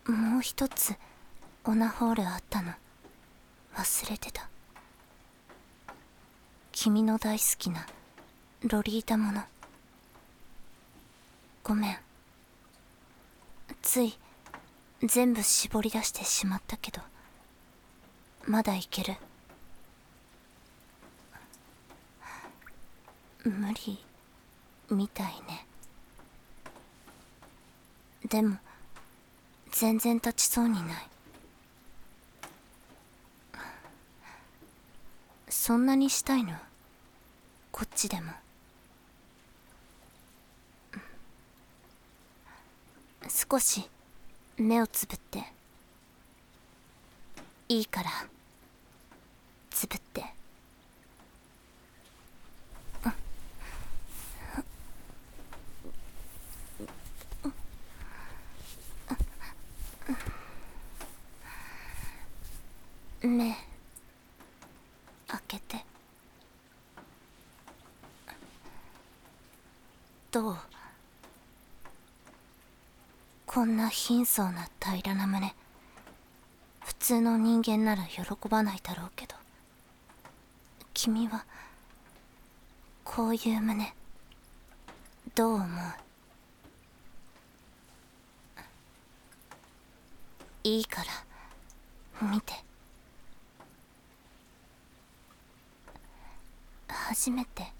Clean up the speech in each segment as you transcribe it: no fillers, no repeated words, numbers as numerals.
もう一つオナホールあったの忘れてた。君の大好きなロリータもの。ごめん、つい全部絞り出してしまったけど、まだいける？無理みたいね。でも全然立ちそうにない。そんなにしたいの？こっちでも。少し目をつぶって。いいからつぶって。目開けて。どう？こんな貧相な平らな胸、普通の人間なら喜ばないだろうけど、君はこういう胸どう思う？いいから見て。初めて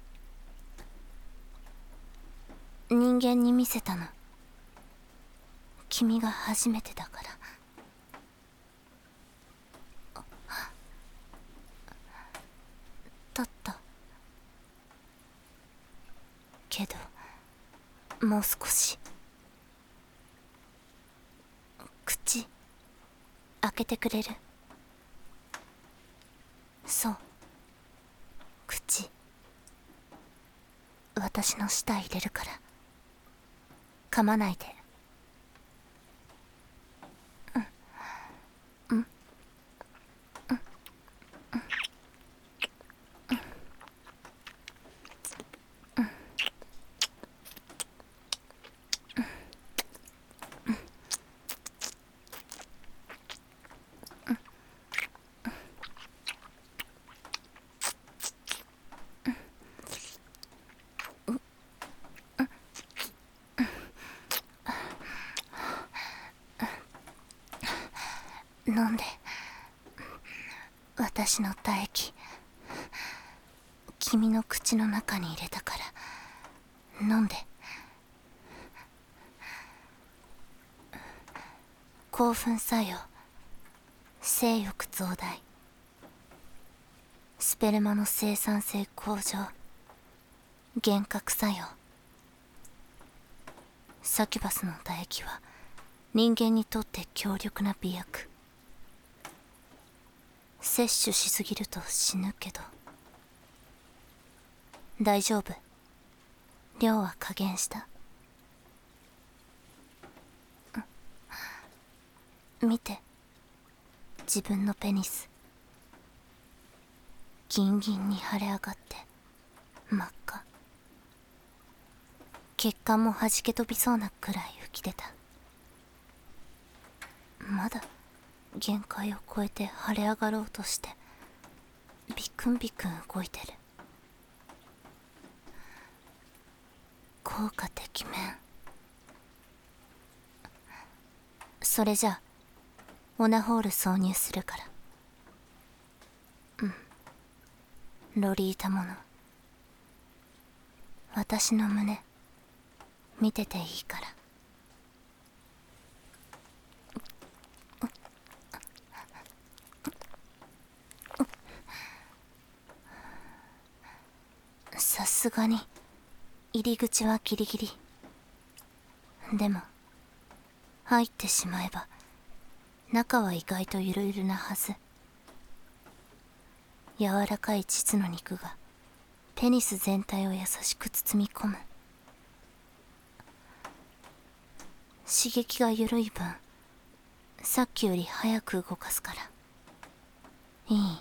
人間に見せたの君が初めてだから。だったけど、もう少し。口開けてくれる？そう、口。私の舌入れるから噛まないで。飲んで。私の唾液君の口の中に入れたから飲んで。興奮作用、性欲増大、スペルマの生産性向上、幻覚作用。サキュバスの唾液は人間にとって強力な美薬。摂取しすぎると死ぬけど大丈夫、量は加減した。見て、自分のペニスギンギンに腫れ上がって真っ赤。血管も弾け飛びそうなくらい浮き出た。まだ限界を超えて腫れ上がろうとしてビクンビクン動いてる。効果てきめん。それじゃオナホール挿入するから。ロリータもの。私の胸見てていいから。さすがに入り口はギリギリ。でも入ってしまえば中は意外とゆるゆるなはず。柔らかい膣の肉がペニス全体を優しく包み込む。刺激が緩い分さっきより早く動かすからいい。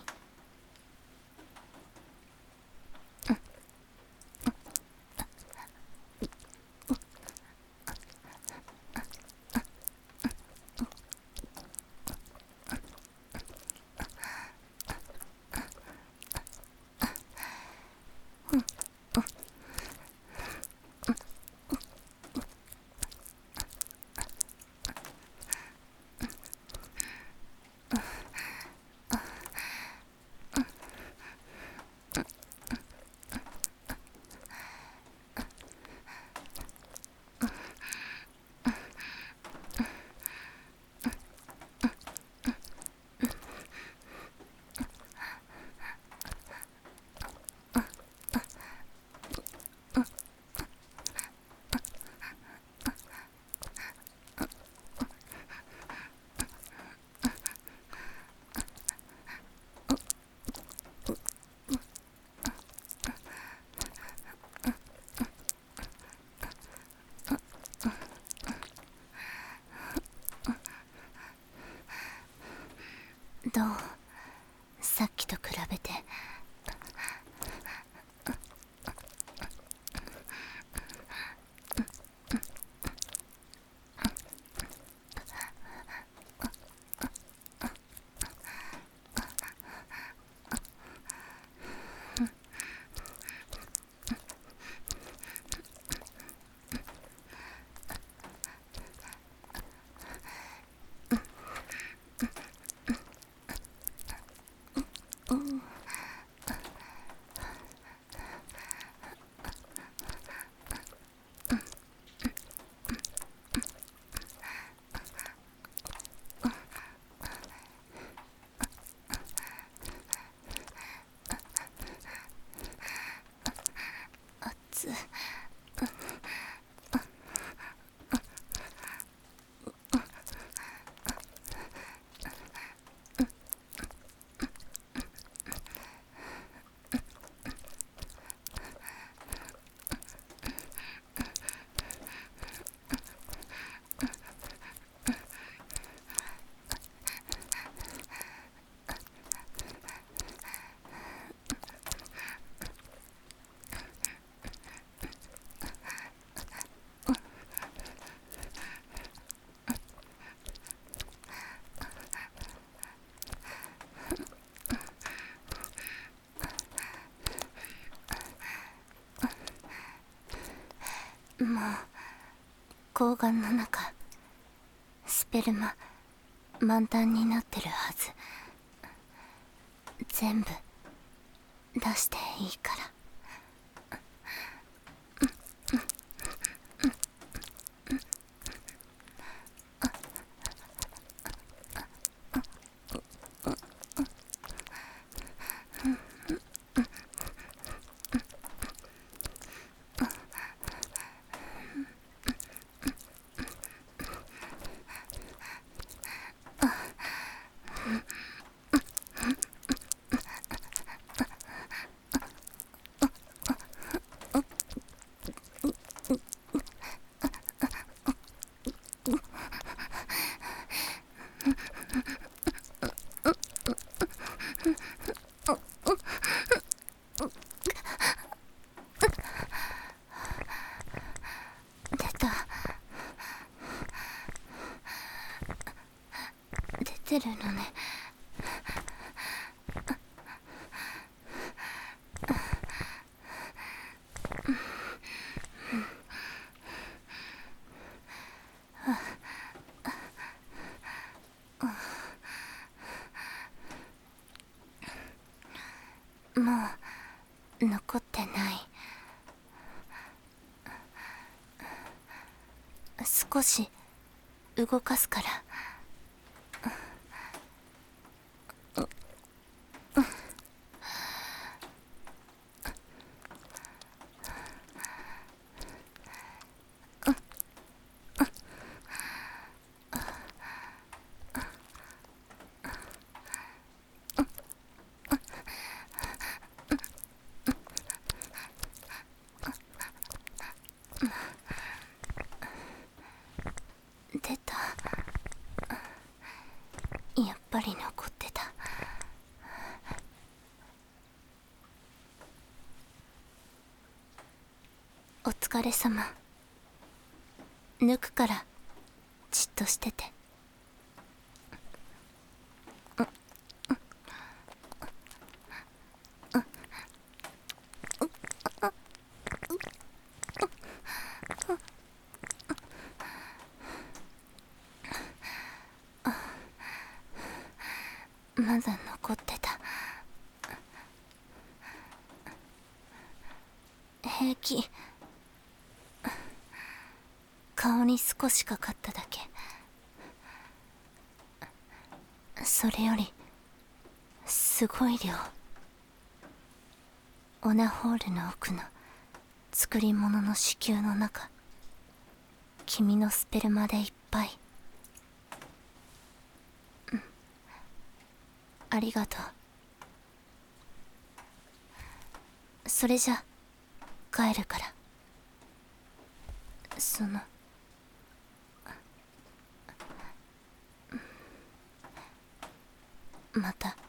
もう睾丸の中スペルマ満タンになってるはず。全部出していいから。出てるのね。もう残ってない。少し動かすから。出た。やっぱり残ってた。お疲れ様。抜くからじっとしてて。まだ残ってた。平気。顔に少しかかっただけ。それよりすごい量。オナホールの奥の作り物の子宮の中、君のスペルマでいっぱい。ありがとう。それじゃ帰るから。また